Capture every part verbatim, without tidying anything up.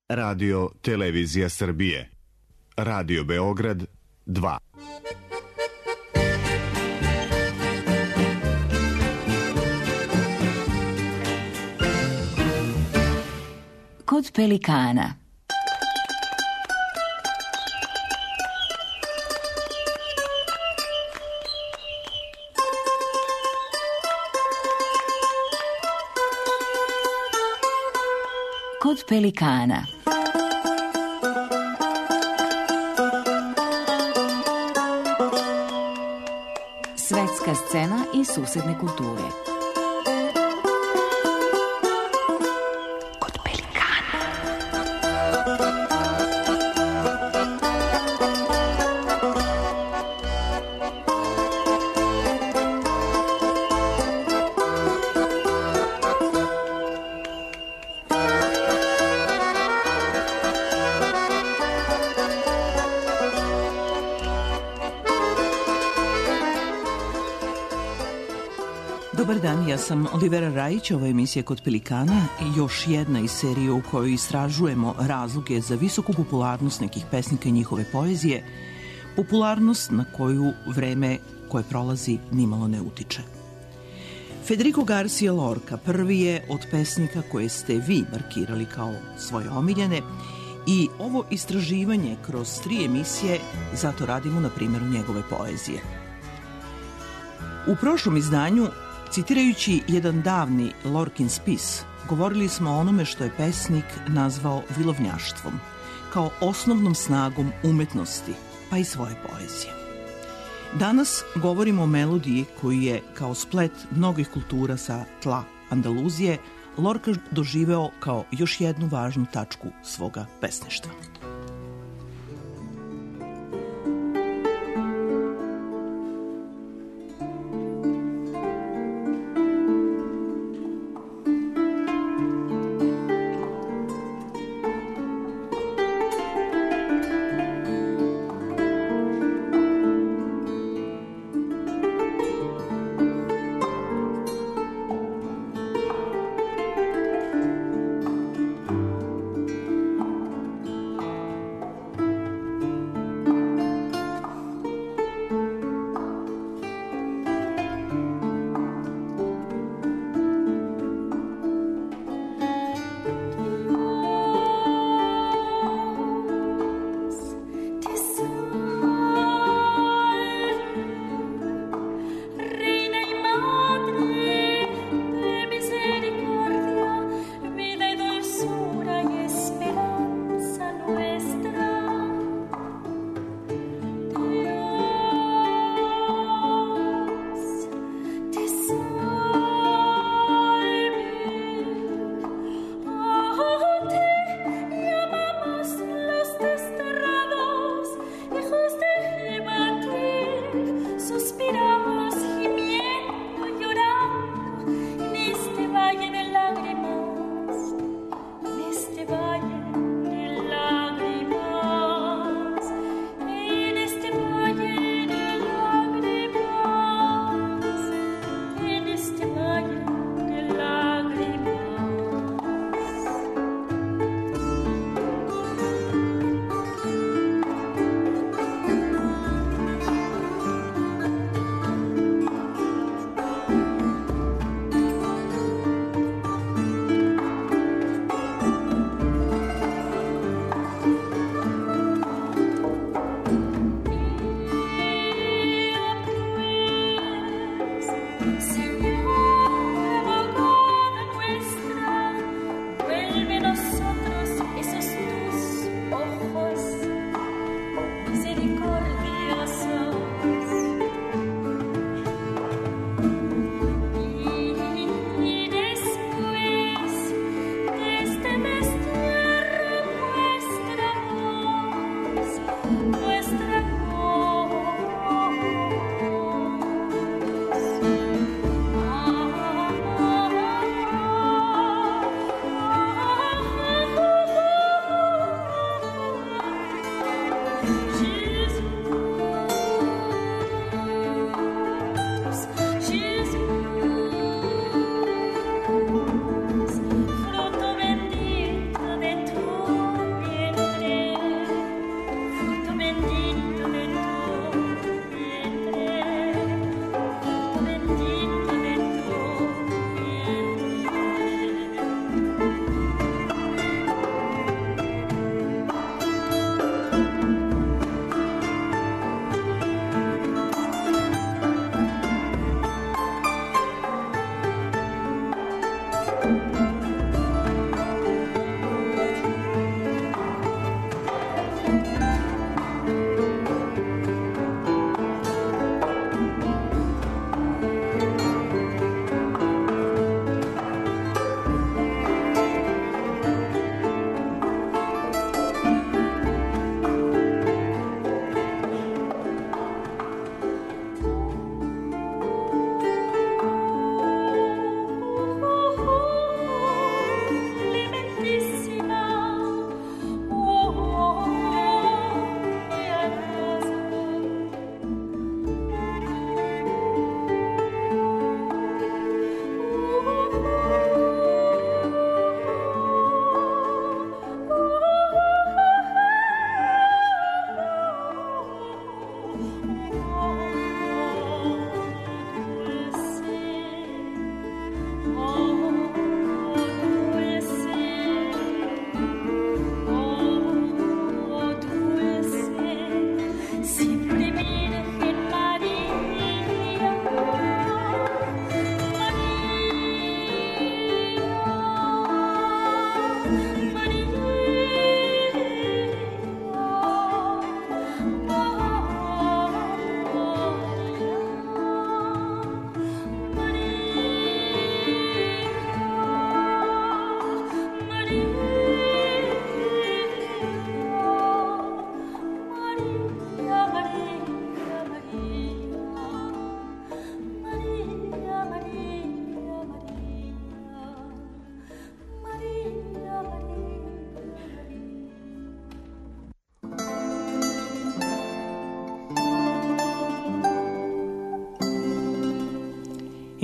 Radio Televizija Srbije. Radio Beograd dva. Kod pelikana. Kod pelikana. Svetska scena i susedne kulture. Kod pelikana. Dobar dan, ja sam Olivera Rajić, ovo je emisija Kod pelikana i još jedna iz serije u kojoj istražujemo razloge za visoku popularnost nekih pesnika i njihove poezije, popularnost na koju vreme koje prolazi nimalo ne utiče. Federico Garcia Lorca prvi je od pesnika koje ste vi markirali kao svoje omiljene i ovo istraživanje kroz tri emisije zato radimo na primjeru njegove poezije. U prošlom izdanju, citirajući jedan davni Lorkin spis, govorili smo o onome što je pesnik nazvao vilovnjaštvom, kao osnovnom snagom umetnosti, pa i svoje poezije. Danas govorimo o melodiji koju je, kao splet mnogih kultura sa tla Andaluzije, Lorca doživeo kao još jednu važnu tačku svoga pesništva. Fruto bendito de tu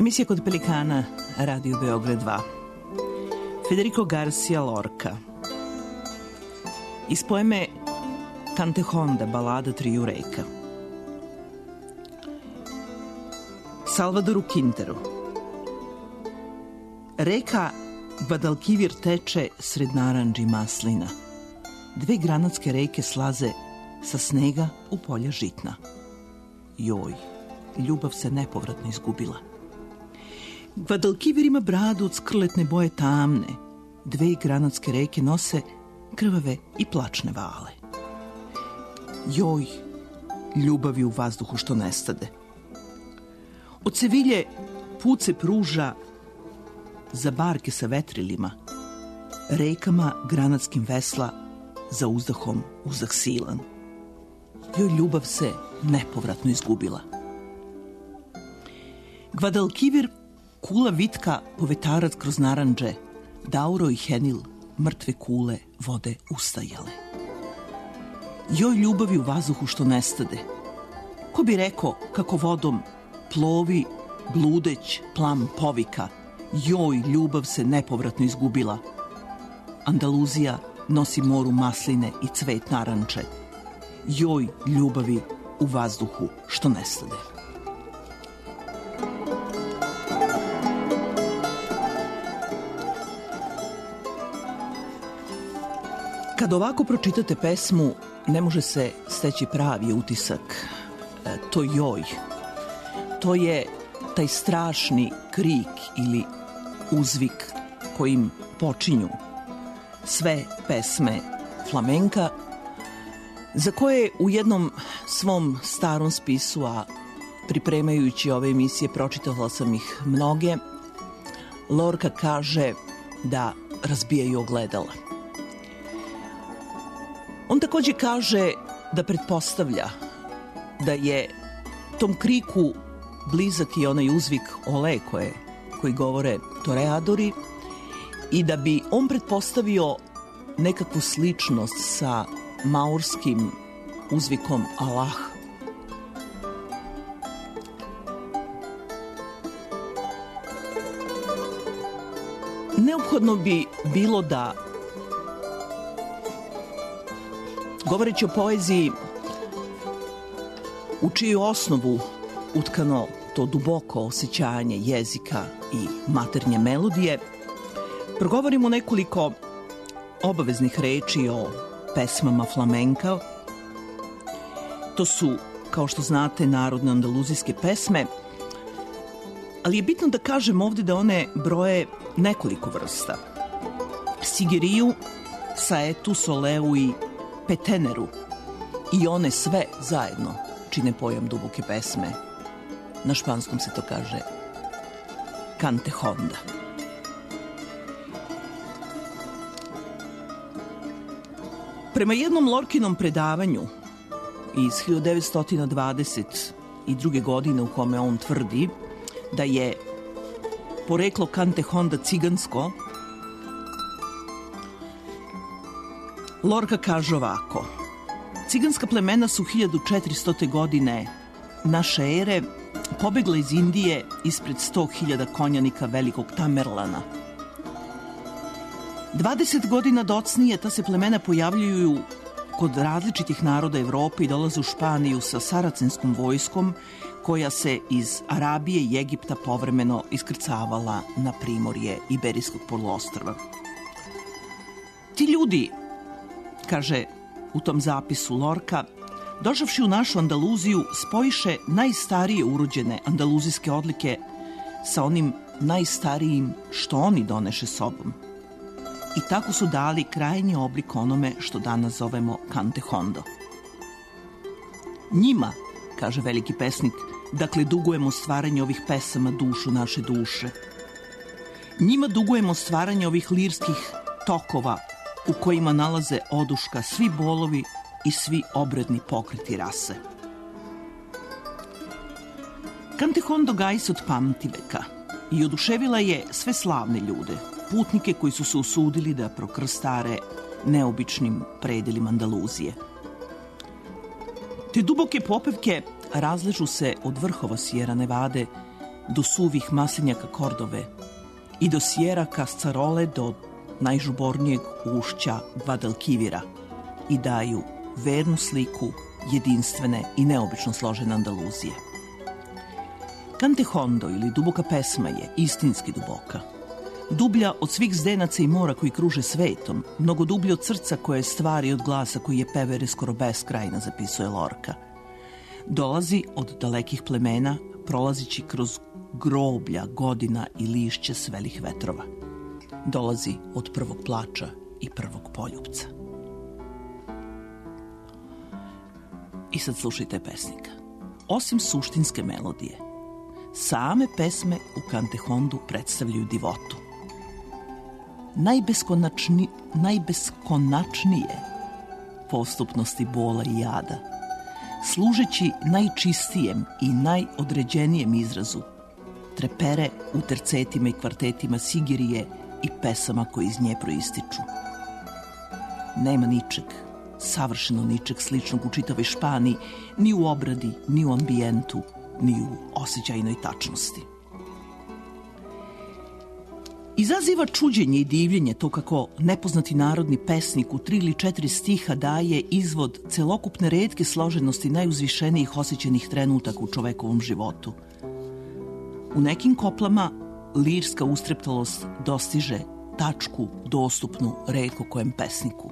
Emisija Kod Pelikana, Radio Beograd dva. Federico Garcia Lorca. Iz poeme Cantehonda, balada triju reka. Salvadoru Quinteru. Reka Guadalquivir teče sred narandži maslina. Dve granatske reke slaze sa snega u polja žitna. Joj, ljubav se nepovratno izgubila. Guadalquivir ima bradu od skrletne boje tamne. Dve granatske reke nose krvave i plačne vale. Joj, ljubavi u vazduhu što nestade. Od Sevilje put se pruža za barke sa vetrilima, rekama granatskim vesla za uzdahom uzdah silan. Joj, ljubav se nepovratno izgubila. Guadalquivir, kula vitka povetarac kroz narandže, Dauro i Henil, mrtve kule vode ustajale. Joj, ljubavi u vazduhu što nestade. Ko bi rekao kako vodom plovi bludeć plam povika. Joj, ljubav se nepovratno izgubila. Andaluzija nosi moru masline i cvet naranče. Joj, ljubavi u vazduhu što nestade. Kad ovako pročitate pesmu, ne može se steći pravi utisak. E, to joj. To je taj strašni krik ili uzvik kojim počinju sve pesme flamenka, za koje u jednom svom starom spisu, a pripremajući ove emisije pročitala sam ih mnoge, Lorca kaže da razbijaju ogledala. On takođe kaže da pretpostavlja da je tom kriku blizak i onaj uzvik ole koje, koji govore toreadori i da bi on pretpostavio nekakvu sličnost sa maurskim uzvikom Allah. Neophodno bi bilo da, govoreći o poeziji u čiju osnovu utkano to duboko osjećanje jezika i maternje melodije, progovorimo nekoliko obaveznih reči o pesmama flamenka. To su, kao što znate, narodne andaluzijske pesme, ali je bitno da kažem ovde da one broje nekoliko vrsta. Sigiriju, saetu, soleu i peteneru. I one sve zajedno čine pojam duboke pesme. Na španskom se to kaže Cantehonda. Prema jednom Lorkinom predavanju iz hiljadu devetsto dvadeset druge. godine u kome on tvrdi da je poreklo Cantehonda cigansko, Lorca kaže ovako: ciganska plemena su hiljadu četiristote. godine naše ere pobegla iz Indije ispred sto hiljada konjanika velikog Tamerlana. dvadeset godina docnije ta se plemena pojavljuju kod različitih naroda Evrope i dolaze u Španiju sa saracenskom vojskom koja se iz Arabije i Egipta povremeno iskrcavala na primorje Iberijskog poluostrva. Ti ljudi, kaže u tom zapisu Lorca, došavši u našu Andaluziju, spojiše najstarije urođene andaluzijske odlike sa onim najstarijim što oni doneše sobom. I tako su dali krajnji oblik onome što danas zovemo Cantehondo. Njima, kaže veliki pesnik, dakle dugujemo stvaranje ovih pesama dušu naše duše. Njima dugujemo stvaranje ovih lirskih tokova u kojima nalaze oduška svi bolovi i svi obredni pokreti rase. Cantehondo gaji se od pamtiveka i oduševila je sve slavne ljude, putnike koji su se usudili da prokrstare neobičnim predelima Andaluzije. Te duboke popevke razležu se od vrhova Sierra Nevade do suvih maslinjaka Kordove i do Sierra Cascarole, do najžubornijeg ušća Guadalquivira i daju vernu sliku jedinstvene i neobično složene Andaluzije. Cantejondo ili duboka pesma je istinski duboka. Dublja od svih zdenaca i mora koji kruže svetom, mnogo dublje od srca koje stvari od glasa koji je pevere skoro beskrajna, zapisuje Lorca. Dolazi od dalekih plemena, prolazići kroz groblja, godina i lišće svelih vetrova. Dolazi od prvog plača i prvog poljupca. I sad slušajte pesnika. Osim suštinske melodije, same pesme u Cantejondu predstavljaju divotu. Najbeskonačni, najbeskonačnije postupnosti bola i jada, služeći najčistijem i najodređenijem izrazu, trepere u tercetima i kvartetima Sigirije i pesama koje iz nje proističu. Nema ničeg, savršeno ničeg sličnog u čitavoj Španiji, ni u obradi, ni u ambijentu, ni u osjećajnoj tačnosti. Izaziva čuđenje i divljenje to kako nepoznati narodni pesnik u tri ili četiri stiha daje izvod celokupne retke složenosti najuzvišenijih osjećanih trenutaka u čovekovom životu. U nekim koplama lirska ustreptalost dostiže tačku dostupnu retko kojem pesniku.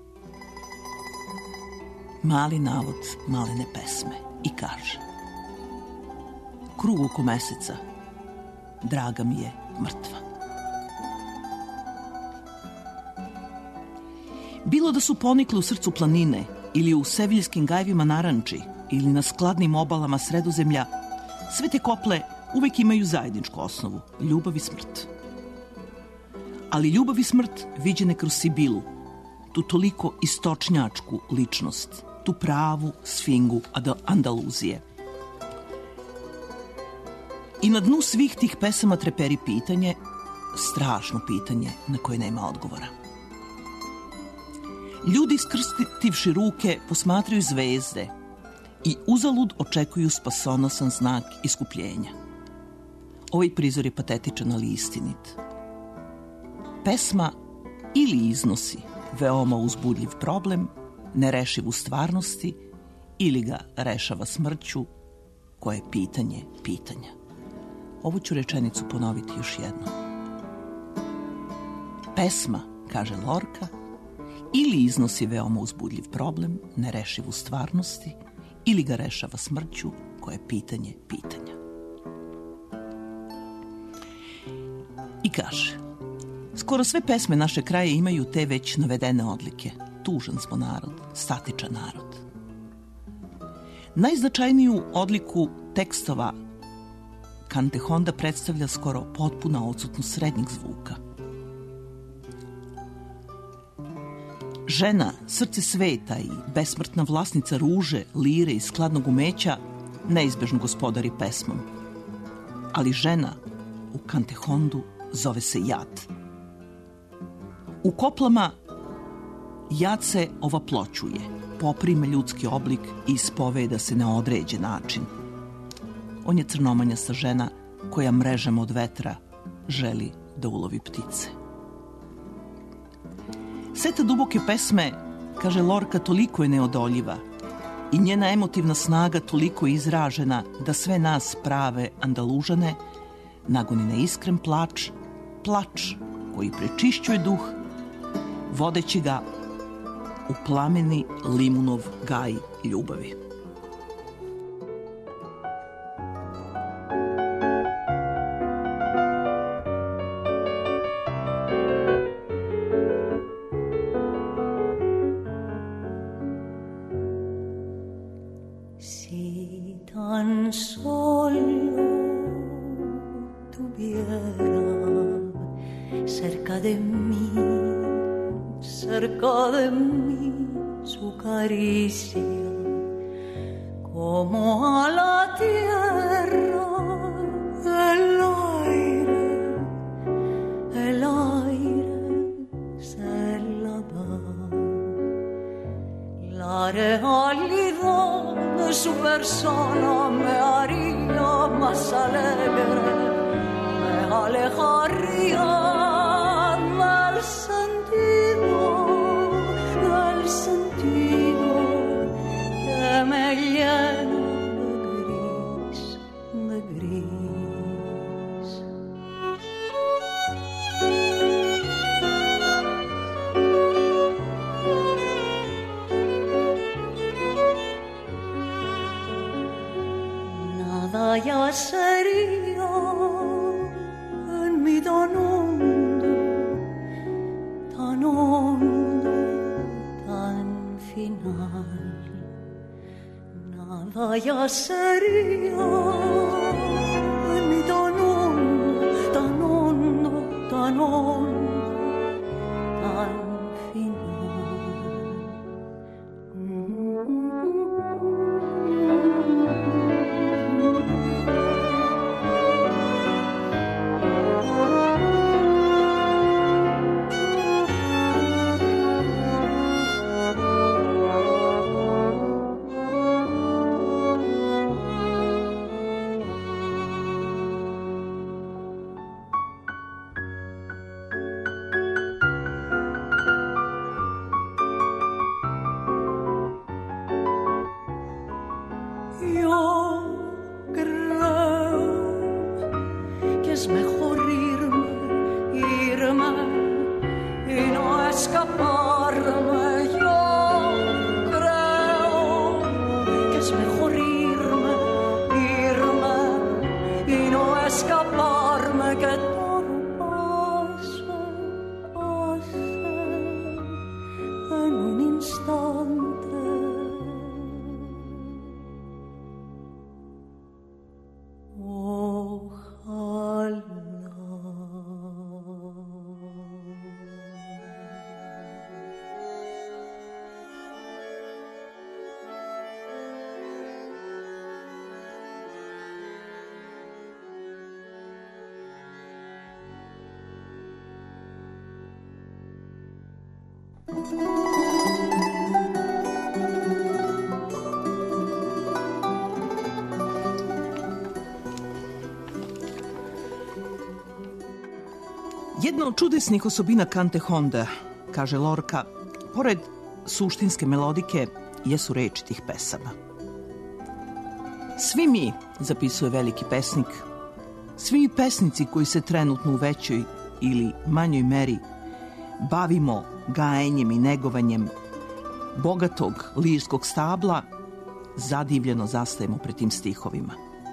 Mali navod malene pesme i kaže: krug oko meseca, draga mi je mrtva. Bilo da su ponikle u srcu planine ili u seviljskim gajevima naranči ili na skladnim obalama Sredozemlja, sve te kople uvek imaju zajedničku osnovu, ljubav i smrt. Ali ljubav i smrt viđene kroz Sibilu, tu toliko istočnjačku ličnost, tu pravu sfingu Andaluzije. I na dnu svih tih pesama treperi pitanje, strašno pitanje na koje nema odgovora. Ljudi iskrstivši ruke posmatraju zvezde i uzalud očekuju spasonosan znak iskupljenja. Ovaj prizor je patetičan, ali istinit. Pesma ili iznosi veoma uzbudljiv problem, nerešiv u stvarnosti, ili ga rešava smrću, koje je pitanje pitanja. Ovu ću rečenicu ponoviti još jednom. Pesma, kaže Lorca, ili iznosi veoma uzbudljiv problem, nerešiv u stvarnosti, ili ga rešava smrću, koje je pitanje pitanja. I kaže: skoro sve pesme naše kraje imaju te već navedene odlike. Tužan smo narod, statičan narod. Najznačajniju odliku tekstova Cantejonda predstavlja skoro potpuna odsutnost srednjeg zvuka. Žena, srce sveta i besmrtna vlasnica ruže, lire i skladnog umeća neizbežno gospodari pesmom. Ali žena u Cantejondu zove se jad. U koplama jad se ovaploćuje, poprime ljudski oblik i ispoveda se na određen način. On je crnomanjasta žena koja mrežama od vetra želi da ulovi ptice. Seta duboke pesme, kaže Lorca, toliko je neodoljiva i njena emotivna snaga toliko je izražena da sve nas prave Andalužane nagoni na iskren plač, plač koji prečišćuje duh, vodeći ga u plameni limunov gaj ljubavi. La realidad de su persona me haría más alegre me alejaría del sentido, del sentido que me llena de gris, de gris. Nada ya sería en mi tan hondo, tan hondo, tan final. Nada ya sería en mi tan hondo, tan hondo, tan hondo, tan final. Yo creo que es mejor irme, irme y no escaparme. Yo creo que es mejor irme, irme y no escaparme, que todo pase, pase en un instante. Jedna od čudesnih osobina Kante Honda, kaže Lorca, pored suštinske melodike, jesu reči tih pesama. Svi mi, zapisuje veliki pesnik, svi mi pesnici koji se trenutno u većoj ili manjoj meri bavimo gajenjem i negovanjem bogatog lirskog stabla, zadivljeno zastajemo pred tim stihovima.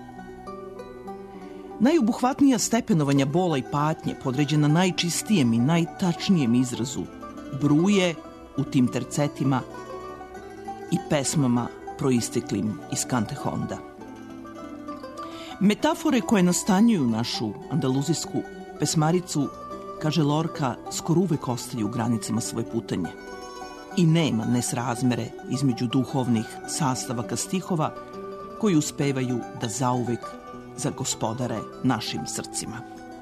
Najobuhvatnija stepenovanja bola i patnje, podređena najčistijem i najtačnijem izrazu, bruje u tim tercetima i pesmama proisteklim iz Kante Honda. Metafore koje nastanjuju našu andaluzijsku pesmaricu, kaže Lorca, skoro uvek ostaju u granicama svoje putanje. I nema nesrazmere između duhovnih sastavaka stihova koji uspevaju da zauvek zagospodare našim srcima.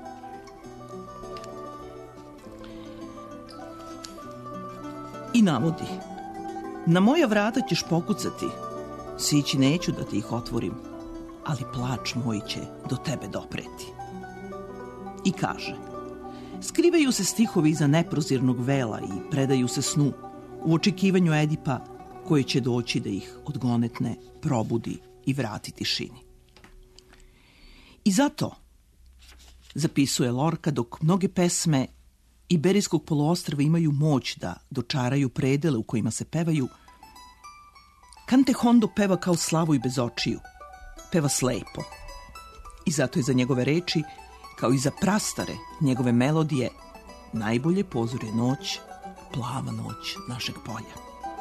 I navodi: na moja vrata ćeš pokucati, sići neću da ti ih otvorim, ali plač moj će do tebe dopreti. I kaže: skrivaju se stihovi iza neprozirnog vela i predaju se snu u očekivanju Edipa koji će doći da ih odgonetne, probudi i vrati tišini. I zato, zapisuje Lorca, dok mnoge pesme Iberijskog poluostrva imaju moć da dočaraju predele u kojima se pevaju, Kante Hondo peva kao Slavoj bez očiju, peva slepo. I zato je za njegove reči, kao i za prastare njegove melodije, najbolje pozor je noć, plava noć našeg polja.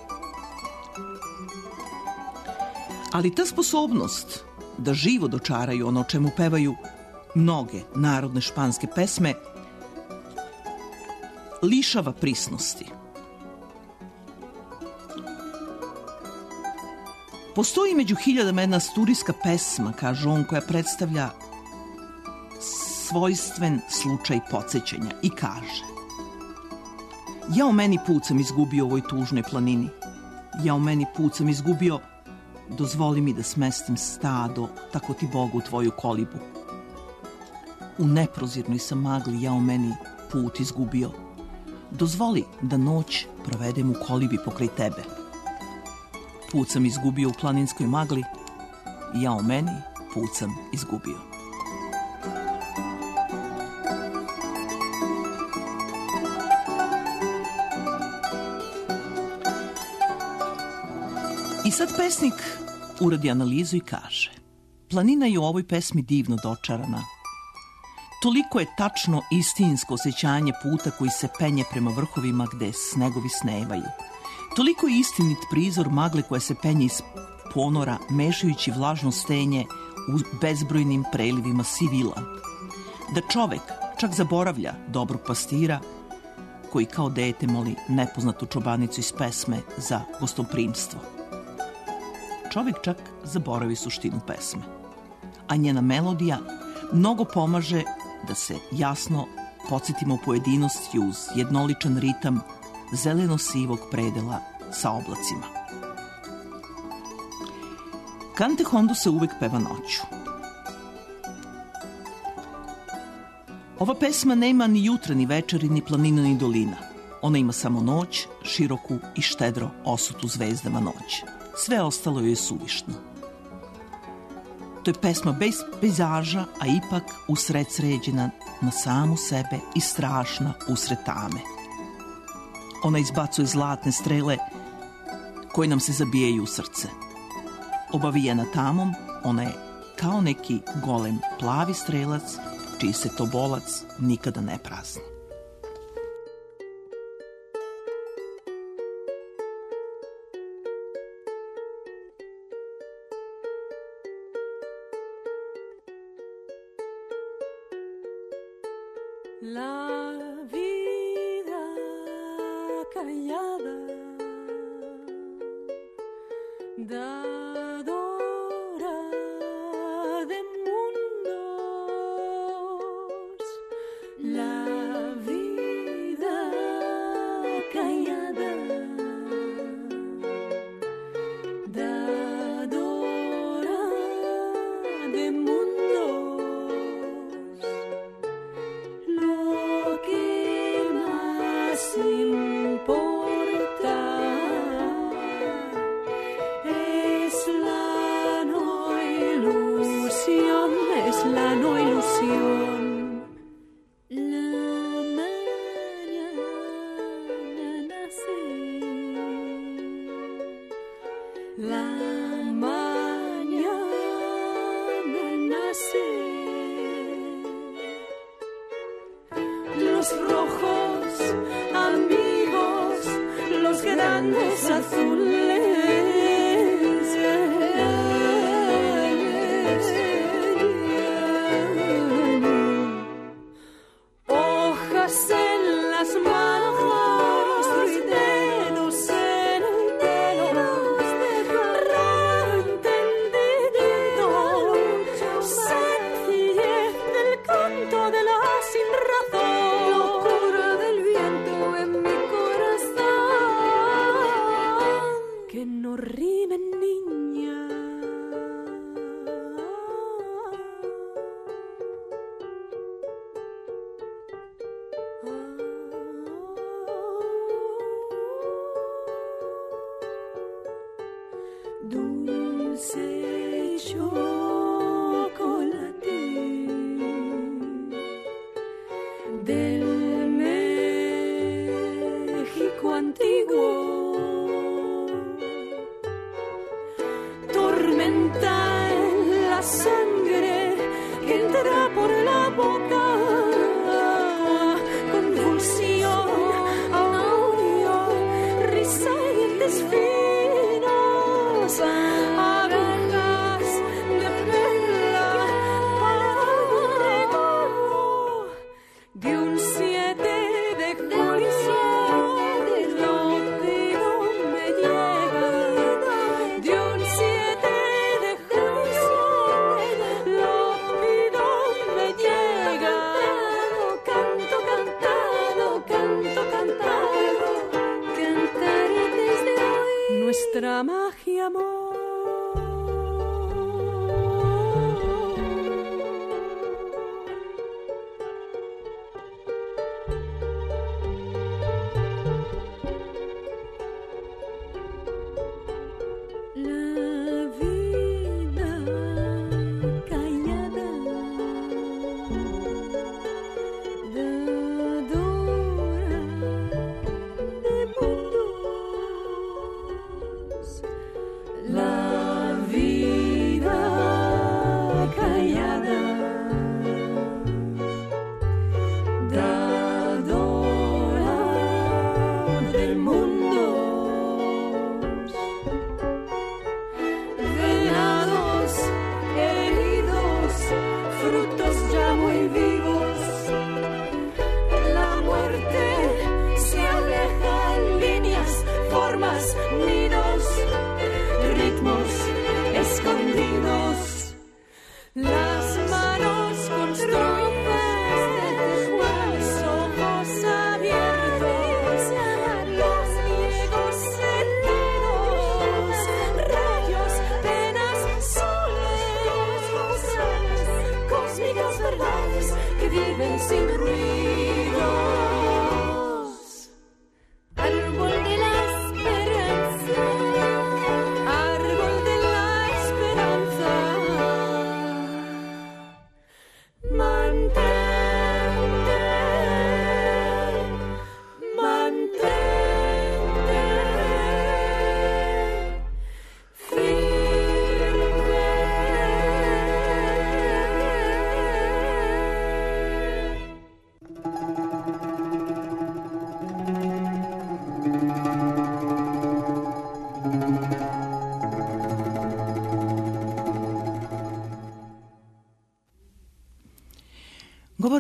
Ali ta sposobnost da živo dočaraju ono o čemu pevaju mnoge narodne španske pesme lišava prisnosti. Postoji među hiljadama jedna asturijska pesma, kaže on, koja predstavlja svojstven slučaj podsjećanja i kaže: ja o meni put sam izgubio u ovoj tužnoj planini, ja o meni put sam izgubio dozvoli mi da smestim stado, tako ti Bogu tvoju kolibu. U neprozirnoj sam magli ja u meni put izgubio. Dozvoli da noć provedem u kolibi pokraj tebe. Put sam izgubio u planinskoj magli, ja u meni put sam izgubio. I sad pesnik uradi analizu i kaže: planina je u ovoj pesmi divno dočarana. Toliko je tačno istinsko osjećanje puta koji se penje prema vrhovima gde snegovi snevaju. Toliko je istinit prizor magle koja se penje iz ponora, mešajući vlažno stenje u bezbrojnim prelivima sivila. Da čovek čak zaboravlja dobrog pastira koji kao dete moli nepoznatu čobanicu iz pesme za gostoprimstvo. Čovek čak zaboravi suštinu pesme, a njena melodija mnogo pomaže da se jasno podsjetimo pojedinosti uz jednoličan ritam zeleno-sivog predela sa oblacima. Kante Hondu se uvek peva noću. Ova pesma nema ni jutra, ni večeri, ni planina, ni dolina. Ona ima samo noć, široku i štedro osutu zvezdama noć. Sve ostalo joj je suvišno. To je pesma bez pejzaža, a ipak usred sređena na samu sebe i strašna usred tame. Ona izbacuje zlatne strele koje nam se zabijaju u srce. Obavijena tamom, ona je kao neki golem plavi strelac, čiji se to bolac nikada ne prazni. La vida callada, dadora de mundos. La vida callada, dadora de mundos. Lo que más importa es la no ilusión, es la no ilusión. La mañana nace, la mañana nace. Los rojos amigos, los grandes azules. Hojas en las manos y dedos en el dedo. Raro entendido, sencillez del canto de la sin razón. Locura del viento en mi corazón. Que no rime, niña. Dulce chocolate del México antiguo, tormenta en la sangre que entra por la boca, convulsión, audio, risa y dientes finos, agujas de perla para de un siete de julio. Lo pido me llega de un siete de julio. Lo pido me llega. Canto cantado, canto cantado, cantaré desde hoy nuestra magia, amor.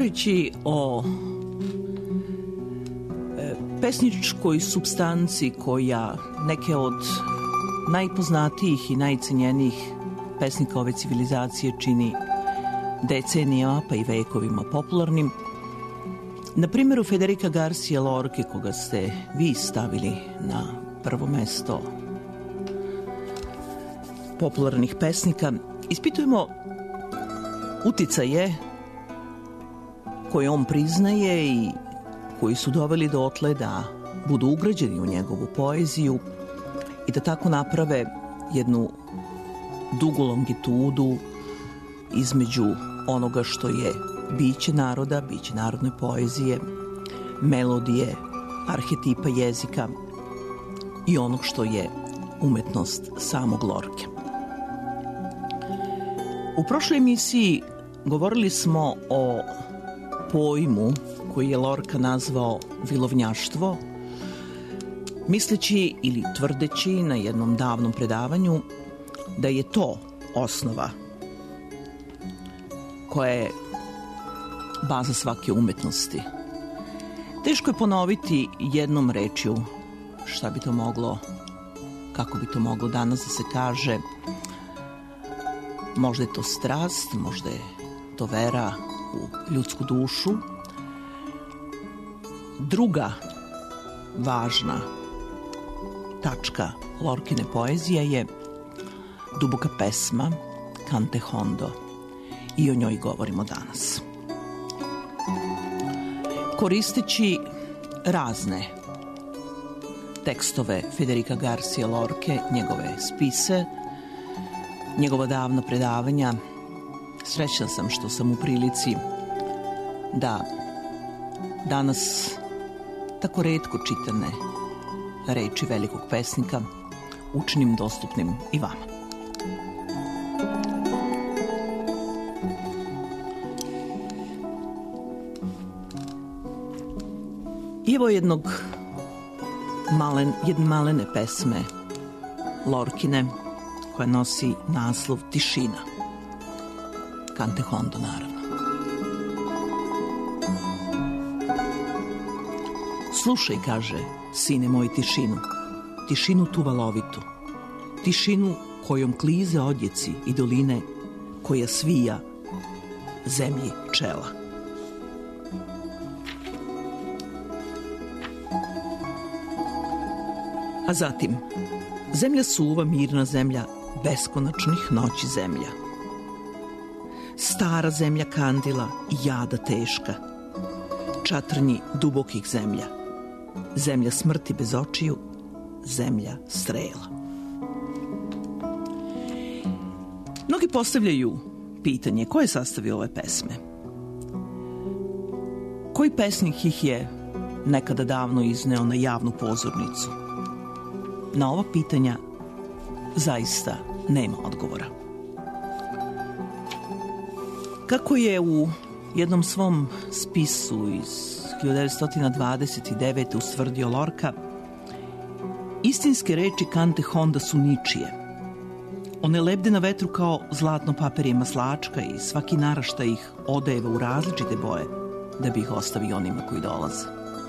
Govoreći o e, pesničkoj supstanci koja neke od najpoznatijih i najcenjenijih pesnika ove civilizacije čini decenijama pa i vekovima popularnim, na primjeru Federica Garcia Lorke, koga ste vi stavili na prvo mesto popularnih pesnika, ispitujemo uticaje koje on priznaje i koji su doveli dotle da budu ugrađeni u njegovu poeziju i da tako naprave jednu dugu longitudu između onoga što je biće naroda, biće narodne poezije, melodije, arhetipa jezika i onog što je umetnost samog Lorke. U prošloj emisiji govorili smo o pojmu koji je Lorka nazvao vilovnjaštvo, misleći ili tvrdeći na jednom davnom predavanju da je to osnova koja je baza svake umetnosti. Teško je ponoviti jednom rečju šta bi to moglo, kako bi to moglo danas da se kaže. Možda je to strast, možda je to vera u ljudsku dušu. Druga važna tačka Lorkine poezije je duboka pesma Cante Hondo i o njoj govorimo danas. Koristeći razne tekstove Federica Garcia Lorke, njegove spise, njegova davna predavanja, srećna sam što sam u prilici da danas tako retko čitane reči velikog pesnika učinim dostupnim i vama. I evo jednog malen, jedne malene pesme Lorkine koja nosi naslov Tišina. Cante Hondo, naravno. Slušaj, kaže, sine moj, tišinu, tišinu tu valovitu, tišinu kojom klize odjeci i doline koja svija zemlji čela. A zatim, zemlja suva, mirna zemlja, beskonačnih noći zemlja. Stara zemlja kandila i jada teška, čatrnji dubokih zemlja, zemlja smrti bez očiju, zemlja strela. Mnogi postavljaju pitanje ko je sastavio ove pesme? Koji pesnik ih je nekada davno izneo na javnu pozornicu? Na ova pitanja zaista nema odgovora. Kako je u jednom svom spisu iz hiljadu devetsto dvadeset devete. ustvrdio Lorka, istinske reči Cante Honda su ničije. One lebde na vetru kao zlatno papirje maslačka i svaki naraštaj ih odeva u različite boje da bi ih ostavio onima koji dolaze.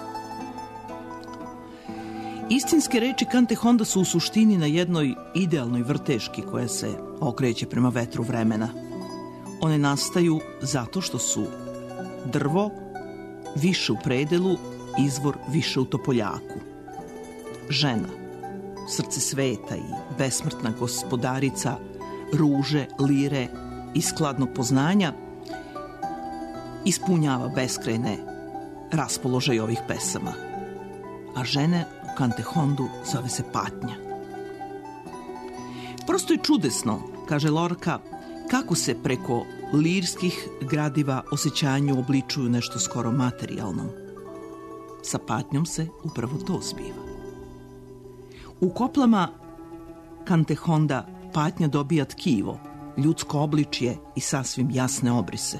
Istinske reči Cante Honda su u suštini na jednoj idealnoj vrteški koja se okreće prema vetru vremena. One nastaju zato što su drvo više u predelu, izvor više u topoljaku. Žena, srce sveta i besmrtna gospodarica ruže, lire i skladnog poznanja ispunjava beskrajne raspoložaj ovih pesama. A žene u Cante Hondu zove se patnja. Prosto je čudesno, kaže Lorka, kako se preko lirskih gradiva osjećanju obličuju nešto skoro materijalnom. Sa patnjom se upravo to zbiva. U koplama Cante Honda patnja dobija tkivo, ljudsko obličje i sasvim jasne obrise.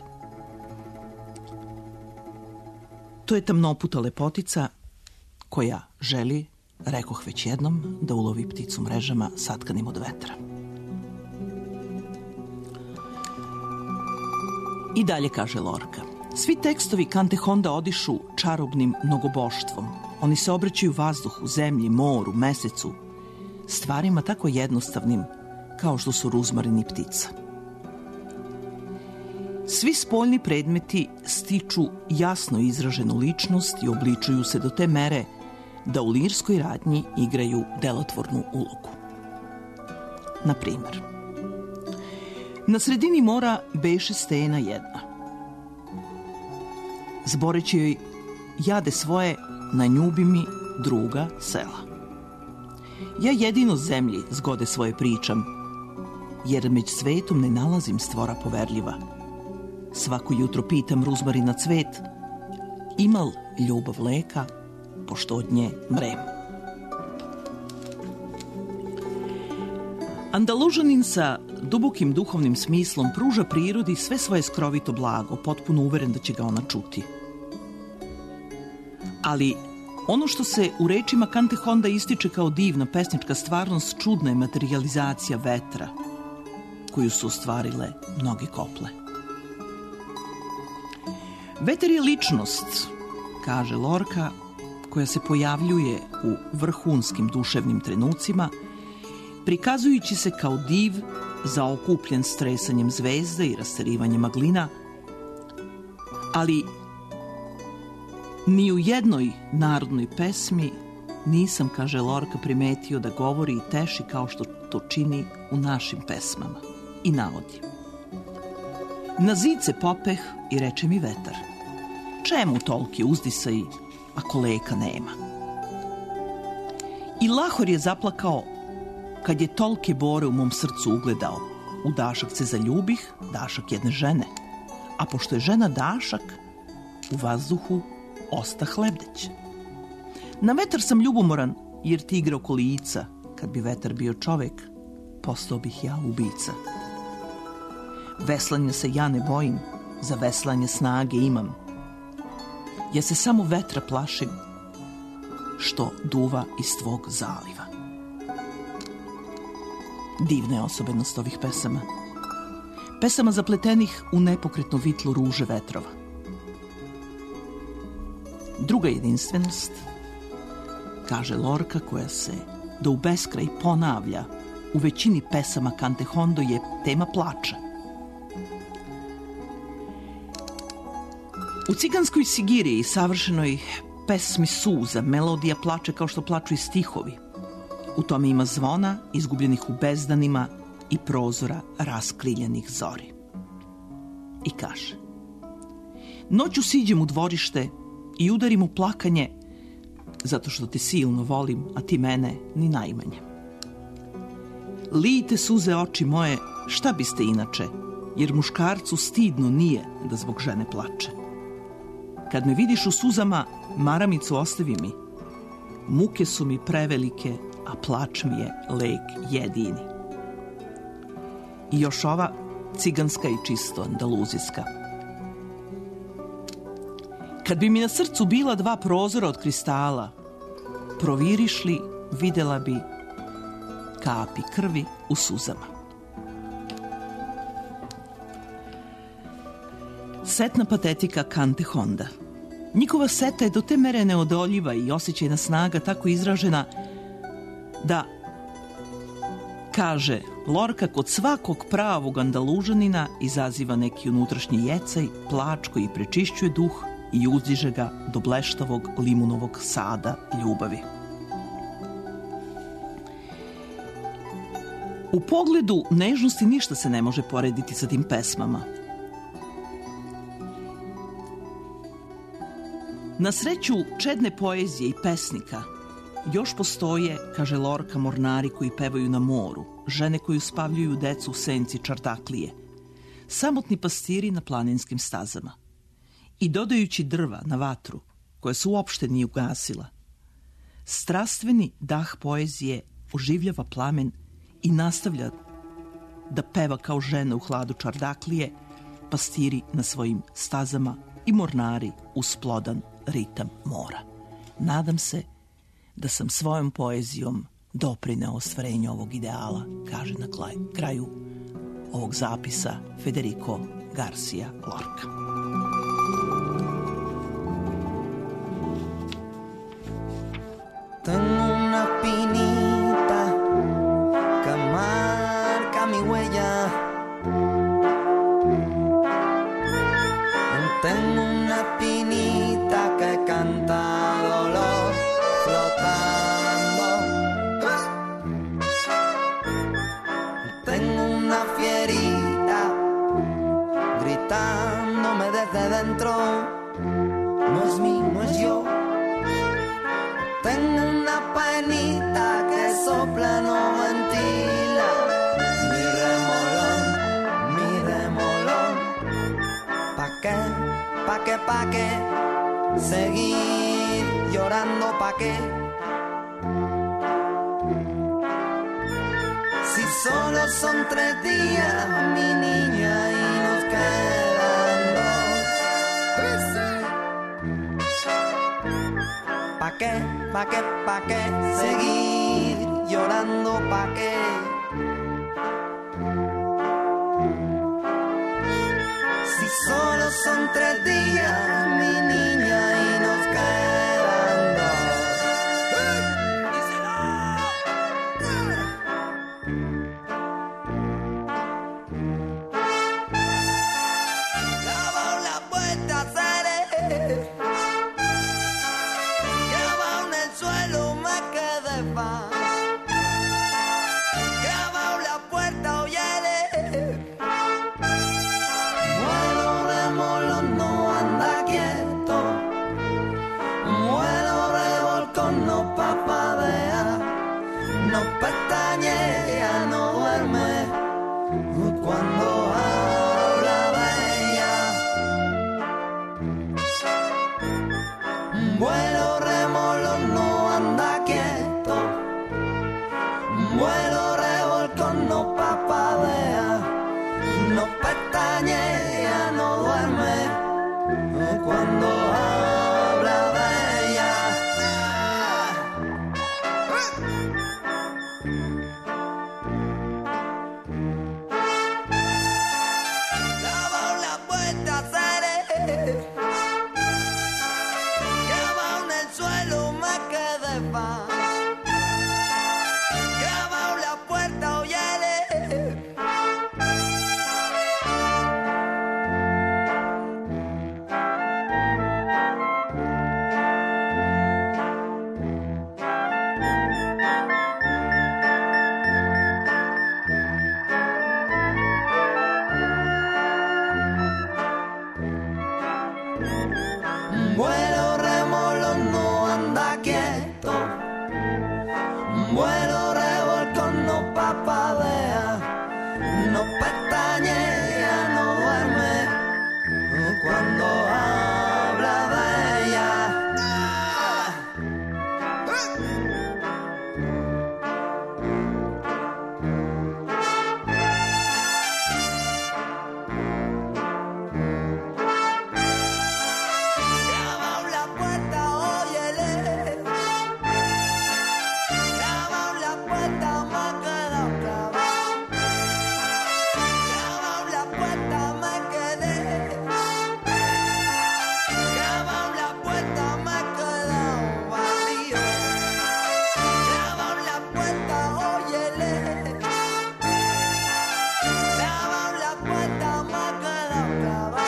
To je tamnoputa lepotica koja želi, rekoh već jednom, da ulovi pticu mrežama satkanim od vetra. I dalje kaže Lorka, Svi tekstovi Kantehonda odišu čarobnim mnogoboštvom. Oni se obraćaju vazduhu, zemlji, moru, mesecu, stvarima tako jednostavnim kao što su ruzmarin i ptica. Svi spoljni predmeti stiču jasno izraženu ličnost i obličuju se do te mere da u lirskoj radnji igraju delotvornu ulogu. Na primjer, na sredini mora beše stena jedna. Zboreći joj jade svoje, na njubi mi druga sela. Ja jedino zemlji zgode svoje pričam, jer među svetom ne nalazim stvora poverljiva. Svako jutro pitam ruzmarina cvet, imal ljubav leka, pošto od nje mrem. Andalužanin sa dubokim duhovnim smislom pruža prirodi sve svoje skrovito blago, potpuno uveren da će ga ona čuti. Ali ono što se u rečima Kantehonda ističe kao divna pesnička stvarnost, čudna je materijalizacija vetra, koju su ostvarile mnoge kople. Vetar je ličnost, kaže Lorca, koja se pojavljuje u vrhunskim duševnim trenucima, prikazujući se kao div zaokupljen stresanjem zvezda i rasterivanjem maglina, ali ni u jednoj narodnoj pesmi nisam, kaže Lorca, primetio da govori i teši kao što to čini u našim pesmama. I navodi: na zid se popeh i reče mi vetar, čemu toliki uzdisaj ako leka nema? I Lahor je zaplakao kad je tolke bore u mom srcu ugledao. U dašak se zaljubih, dašak jedne žene, a pošto je žena dašak, u vazduhu ostah lebdeć. Na vetar sam ljubomoran, jer ti igra oko lica. Kad bi vetar bio čovek, postao bih ja ubica. Veslanja se ja ne bojim, za veslanje snage imam. Ja se samo vetra plašim, što duva iz tvog zaliva. Divna je osobenost ovih pesama. Pesama zapletenih u nepokretnu vitlu ruže vetrova. Druga jedinstvenost, kaže Lorca, koja se do u beskraj ponavlja u većini pesama Kantehondo, je tema plača. U ciganskoj sigiriji, savršenoj pesmi suza, melodija plače kao što plaču i stihovi. U tome ima zvona izgubljenih u bezdanima i prozora raskriljenih zori. I kaže: noću siđem u dvorište i udarim u plakanje, zato što te silno volim, a ti mene ni najmanje. Lijte suze oči moje, šta biste inače, jer muškarcu stidno nije da zbog žene plače. Kad me vidiš u suzama, maramicu ostavi mi. Muke su mi prevelike, a plač mi je lek jedini. I još ova ciganska i čisto andaluzijska. Kad bi mi na srcu bila dva prozora od kristala, proviriš li, videla bi kapi krvi u suzama. Setna patetika Kantehonda. Njihova seta je do te mere neodoljiva i osjećajna snaga tako izražena da, kaže Lorca, kod svakog pravog Andalužanina izaziva neki unutrašnji jecaj, plač koji prečišćuje duh i uzdiže ga do bleštavog limunovog sada ljubavi. U pogledu nežnosti ništa se ne može porediti sa tim pesmama. Na sreću čedne poezije i pesnika još postoje, kaže Lorca, mornari koji pevaju na moru, žene koji uspavljuju decu u senci čardaklije, samotni pastiri na planinskim stazama. I dodajući drva na vatru, koja se uopšte nije ugasila, strastveni dah poezije oživljava plamen i nastavlja da peva kao žena u hladu čardaklije, pastiri na svojim stazama i mornari uz plodan ritam mora. Nadam se da sam svojom poezijom doprineo ostvarenju ovog ideala, kaže na kraju ovog zapisa Federico Garcia Lorca. desde dentro, no es mí, no es yo. Tengo una penita que sopla, no ventila. Mi remolón, mi remolón. ¿Pa' qué? ¿Pa' qué? ¿Pa' qué? Seguir llorando, ¿pa' qué? Si solo son tres días, mi niña, y nos quedan dos. ¿Pa' qué? ¿Pa' qué? ¿Pa' qué? Seguir llorando, ¿pa' qué? Si solo son tres días, mi niña, y nos quedan dos. Lava la puerta, seré. Lava en el suelo, más que de paz. Lava la puerta, oyele. Vuelo remolón, no anda quieto. Vuelo revolcón, no papadea. No pestañea, no duerme. Cuando habla de ella. Vuelo remolón, no anda quieto. Vuelo revolcón, no papadea. No pestañea, no duerme. Cuando habla de ella. Lava la puerta, seré. Lava en el suelo, más que de paz. Lava la puerta, oyele. Vuelo remolón, no anda quieto. Vuelo revolcón, no papadea. No pestañea, no duerme. Cuando habla de ella. Llama la puerta, óyele. Llama la puerta, me queda clavado. Llama la puerta, me quedé. Llama la puerta, me queda vacío. Llama la puerta, óyele. Llama la puerta, me queda clavado.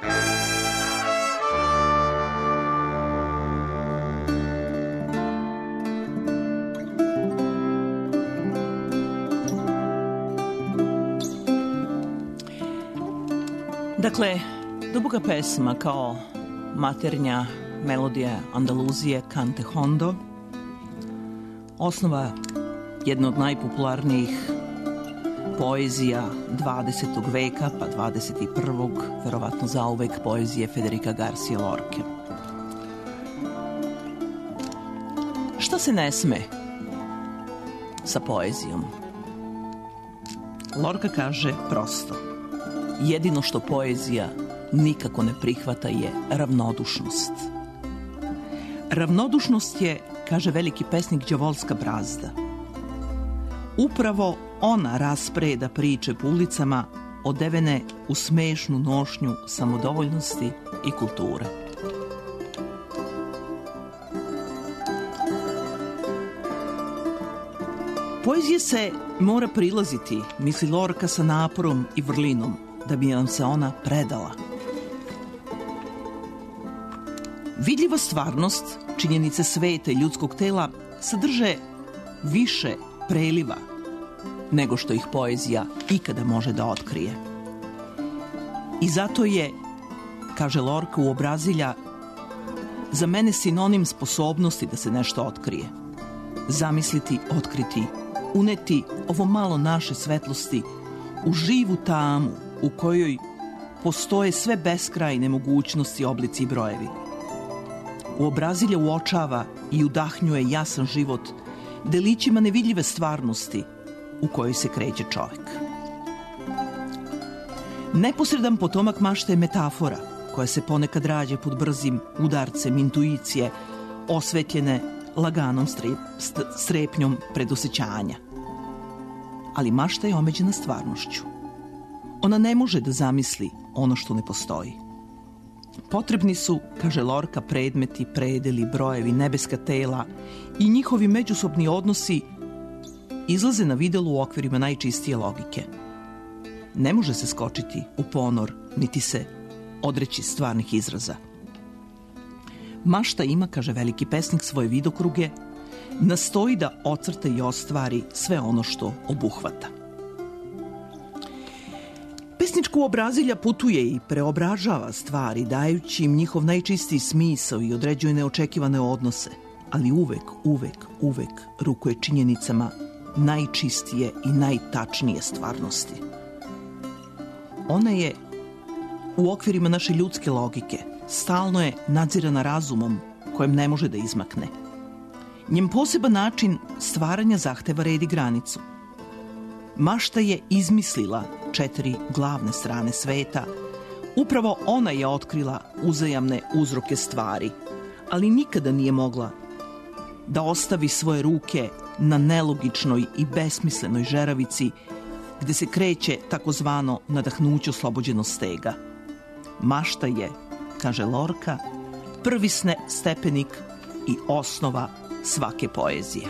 Dakle, duboka pesma kao maternja melodija Andaluzije Cante Hondo, osnova jedna od najpopularnijih poezija dvadesetog veka, pa dvadeset prvog, verovatno zauvek poezije Federica Garcia Lorke. Šta se ne sme sa poezijom? Lorka kaže prosto: jedino što poezija nikako ne prihvata je ravnodušnost. Ravnodušnost je, kaže veliki pesnik đavolska brazda. Upravo ona raspreda priče po ulicama odevene u smešnu nošnju samodovoljnosti i kulture. Poezije se mora prilaziti, misli Lorka, sa naporom i vrlinom, da bi nam se ona predala. Vidljiva stvarnost, činjenice sveta i ljudskog tela sadrže više preliva nego što ih poezija ikada može da otkrije. I zato je kaže Lorca u Obrazilja, za mene sinonim sposobnosti da se nešto otkrije. Zamisliti, otkriti, uneti ovo malo naše svetlosti u živu tamu u kojoj postoje sve beskrajne mogućnosti, oblici i brojevi. U Obrazilja uočava i udahnjuje jasan život delićima nevidljive stvarnosti u kojoj se kreće čovek. Neposredan potomak mašte je metafora koja se ponekad rađa pod brzim udarcem intuicije, osvetljene laganom strep, st, strepnjom predosećanja. Ali mašta je omeđena stvarnošću. Ona ne može da zamisli ono što ne postoji. Potrebni su, kaže Lorca, predmeti, predeli, brojevi, nebeska tela i njihovi međusobni odnosi izlaze na videlu u okvirima najčistije logike. Ne može se skočiti u ponor, niti se odreći stvarnih izraza. Mašta ima, kaže veliki pesnik, svoje vidokruge, nastoji da ocrta i ostvari sve ono što obuhvata. Pesničko Obrazilja putuje i preobražava stvari, dajući im njihov najčistiji smisao i određuje neočekivane odnose, ali uvek, uvek, uvek rukuje činjenicama najčistije i najtačnije stvarnosti. Ona je u okvirima naše ljudske logike, stalno je nadzirana razumom kojem ne može da izmakne. Njen poseban način stvaranja zahteva red i granicu. Mašta je izmislila četiri glavne strane sveta. Upravo ona je otkrila uzajamne uzroke stvari, ali nikada nije mogla da ostavi svoje ruke na nelogičnoj i besmislenoj žeravici gde se kreće takozvano nadahnuće oslobođeno stega. Mašta je, kaže Lorca, prvi stepenik i osnova svake poezije.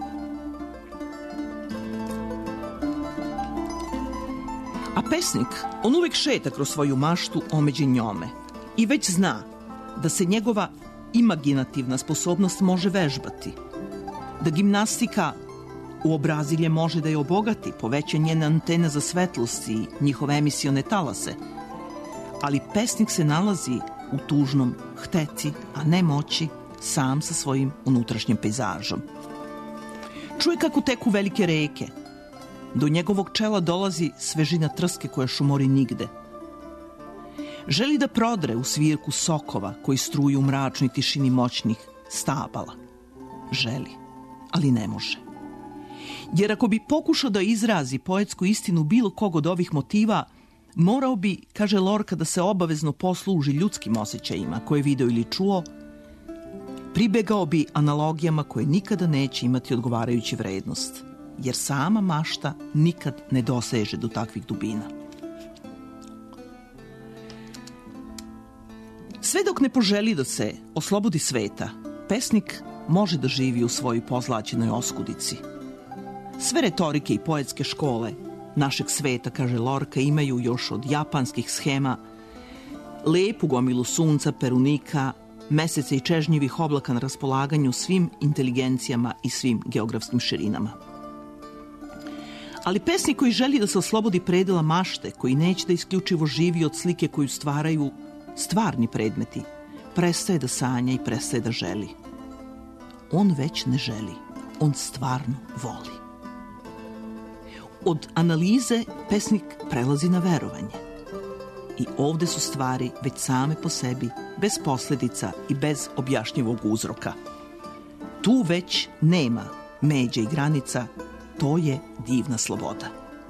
A pesnik, on uvek šeta kroz svoju maštu omeđen njome i već zna da se njegova imaginativna sposobnost može vežbati, da gimnastika u Obrazilje može da je obogati, poveća njene antene za svetlost i njihove emisione talase, ali pesnik se nalazi u tužnom hteti, a ne moći, sam sa svojim unutrašnjim pejzažom. Čuje kako teku velike reke. Do njegovog čela dolazi svežina trske koja šumori nigde. Želi da prodre u svirku sokova koji struju u mračnoj tišini moćnih stabala. Želi, ali ne može. Jer ako bi pokušao da izrazi poetsku istinu bilo kog od ovih motiva, morao bi, kaže Lorca, da se obavezno posluži ljudskim osjećajima koje je video ili čuo, pribegao bi analogijama koje nikada neće imati odgovarajući vrednost, jer sama mašta nikad ne doseže do takvih dubina. Sve dok ne poželi da se oslobodi sveta, pesnik može da živi u svojoj pozlaćenoj oskudici. Sve retorike i poetske škole našeg sveta, kaže Lorca, imaju još od japanskih schema lepu gomilu sunca, perunika, meseca i čežnjivih oblaka na raspolaganju svim inteligencijama i svim geografskim širinama. Ali pesnik koji želi da se oslobodi predela mašte, koji neće da isključivo živi od slike koju stvaraju stvarni predmeti, prestaje da sanja i prestaje da želi. On već ne želi, on stvarno voli. Od analize pesnik prelazi na verovanje. I ovde su stvari već same po sebi, bez posledica i bez objašnjivog uzroka. Tu već nema međa i granica, to je divna sloboda.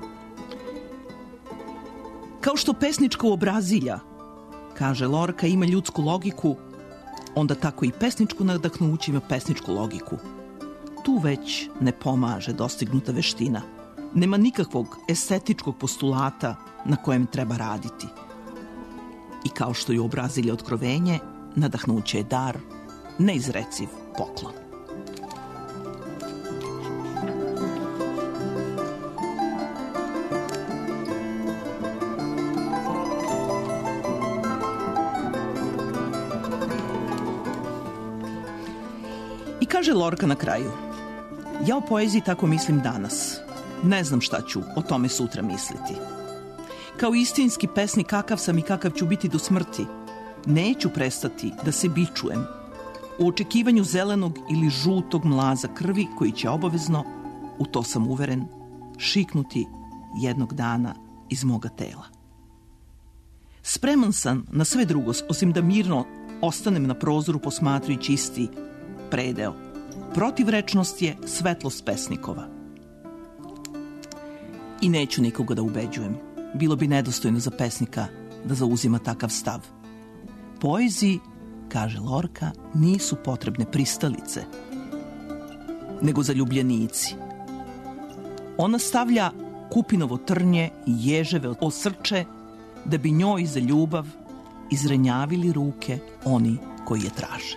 Kao što pesničko Obrazilja, kaže Lorca, ima ljudsku logiku, onda tako i pesničko nadahnuće ima pesničku logiku. Tu već ne pomaže dostignuta veština. Nema nikakvog estetičkog postulata na kojem treba raditi. I kao što je u Obrazilje otkrovenje, nadahnuće je dar, neizreciv poklon. I kaže Lorca na kraju: ja o poeziji tako mislim danas. Ne znam šta ću o tome sutra misliti. Kao istinski pesnik kakav sam i kakav ću biti do smrti, Neću prestati da se bičujem u očekivanju zelenog ili žutog mlaza krvi koji će obavezno, u to sam uveren, šiknuti jednog dana iz moga tela. Spreman sam na sve drugo, osim da mirno ostanem na prozoru posmatrajući isti predeo. Protivrečnost je svetlost pesnikova. I neću nikoga da ubeđujem. Bilo bi nedostojno za pesnika da zauzima takav stav. Poeziji, kaže Lorka, nisu potrebne pristalice, nego zaljubljenici. Ona stavlja kupinovo trnje i ježeve osrče da bi njoj za ljubav izrenjavili ruke oni koji je traže.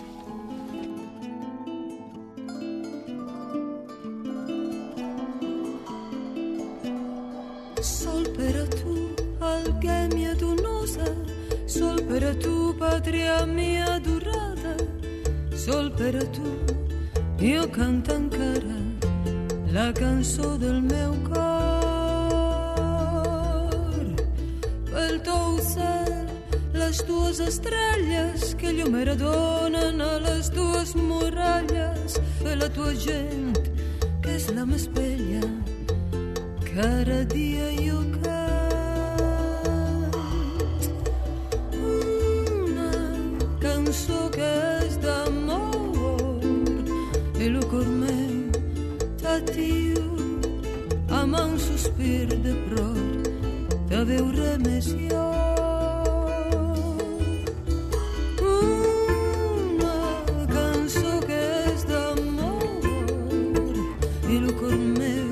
Sol per tu, alchemia donosa, sol per tu, patria mia durata, sol per tu, io canto ancora la canzone del meu cor. Pel teu cel, les tues estrelles que llum donen a les tues muralles, per la tua gent, que és la més bella, cada dia jo cant una cançó que és d'amor i el cor meu t'atiu amb un sospir de prop de veure més jo. Una cançó que és d'amor i el cor meu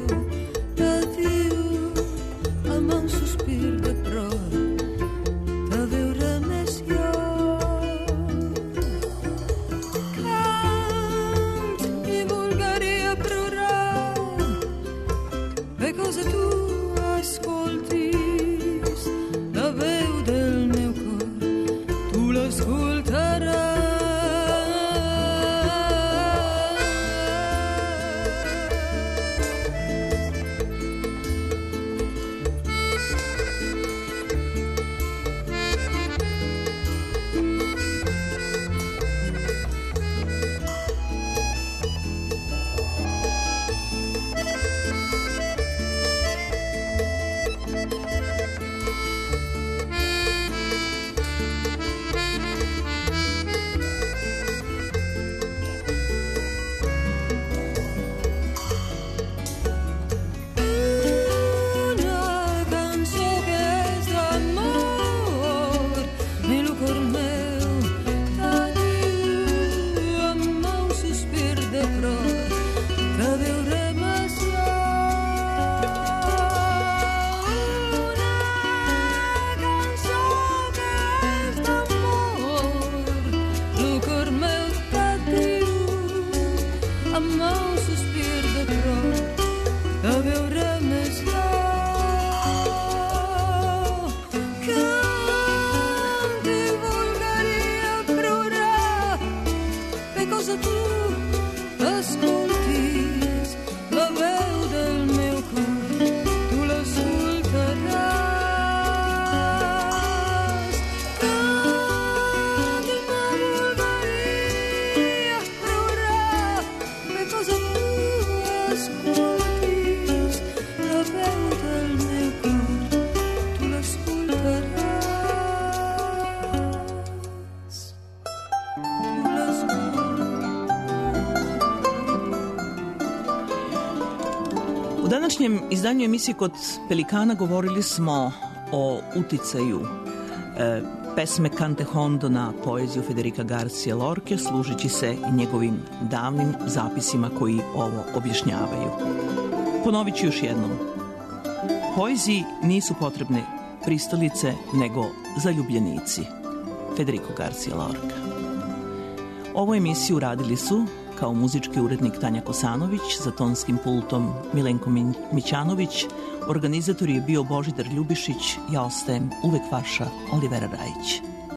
U današnjem izdanju emisije Kod Pelikana govorili smo o uticaju e, pesme Cante Hondo na poeziju Federica Garcia Lorke, služeći se njegovim davnim zapisima koji ovo objašnjavaju. Ponovit ću još jednom. Poeziji nisu potrebne pristalice, nego zaljubljenici. Federico Garcia Lorca. Ovu emisiju radili su kao muzički urednik Tanja Kosanović, za tonskim pultom Milenko Mićanović, organizator je bio Božidar Ljubišić, ja ostajem uvek vaša Olivera Rajić.